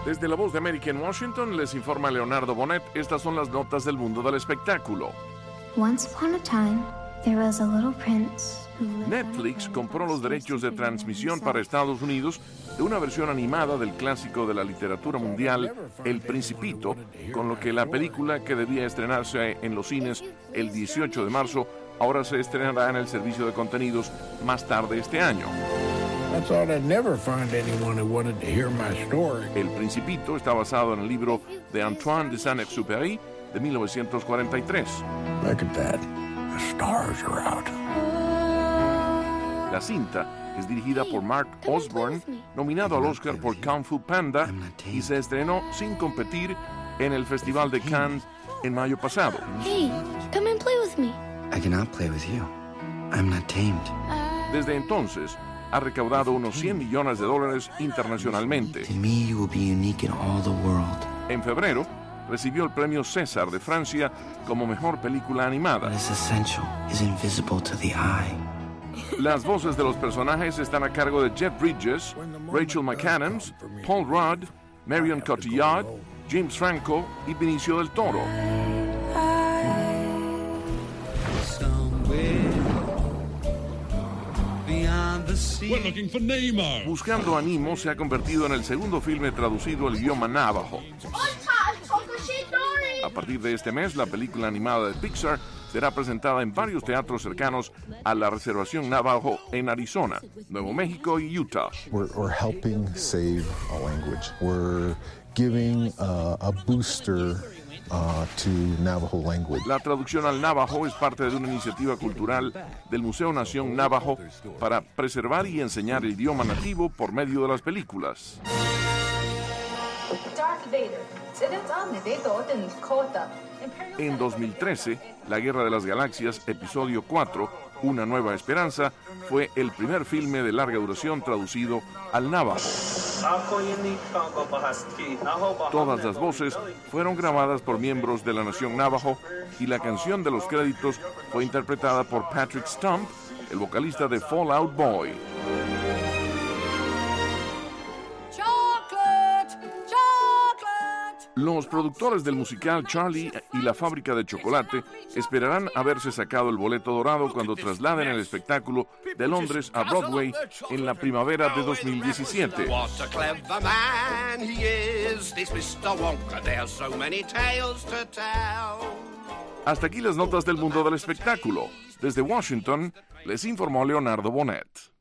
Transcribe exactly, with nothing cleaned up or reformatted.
Desde La Voz de América en Washington les informa Leonardo Bonet. Estas son las notas del mundo del espectáculo. Once upon a time, there was a little prince who lived Netflix on a compró los derechos de transmisión para Estados Unidos de una versión animada del clásico de la literatura mundial, El Principito, con lo que la película, que debía estrenarse en los cines el dieciocho de marzo, ahora se estrenará en el servicio de contenidos más tarde este año. El Principito está basado en el libro de Antoine de Saint-Exupéry de mil novecientos cuarenta y tres. Look at that. The stars are out. La cinta es dirigida por Mark Osborne, nominado al Oscar por Kung Fu Panda, y se estrenó sin competir en el Festival de Cannes en mayo pasado. Hey, come and play with me. I cannot play with you. I'm not tamed. Desde entonces, ha recaudado unos cien millones de dólares internacionalmente. To me, you will be unique in all the world. En febrero, recibió el premio César de Francia como mejor película animada. What is essential is invisible to the eye. Las voces de los personajes están a cargo de Jeff Bridges, Rachel McAdams, Paul Rudd, Marion Cotillard, James Franco y Benicio del Toro. We're looking for Nemo. Buscando a Nemo se ha convertido en el segundo filme traducido al idioma navajo. A partir de este mes, la película animada de Pixar será presentada en varios teatros cercanos a la reservación navajo en Arizona, Nuevo México y Utah. We're, we're helping save a language. We're giving uh, a booster uh, to Navajo language. La traducción al navajo es parte de una iniciativa cultural del Museo Nación Navajo para preservar y enseñar el idioma nativo por medio de las películas. En dos mil trece, La Guerra de las Galaxias, episodio cuatro, Una Nueva Esperanza, fue el primer filme de larga duración traducido al navajo. Todas las voces fueron grabadas por miembros de la nación navajo y la canción de los créditos fue interpretada por Patrick Stump, el vocalista de Fall Out Boy. Los productores del musical Charlie y la fábrica de chocolate esperarán haberse sacado el boleto dorado cuando trasladen el espectáculo de Londres a Broadway en la primavera de dos mil diecisiete. Hasta aquí las notas del mundo del espectáculo. Desde Washington, les informó Leonardo Bonet.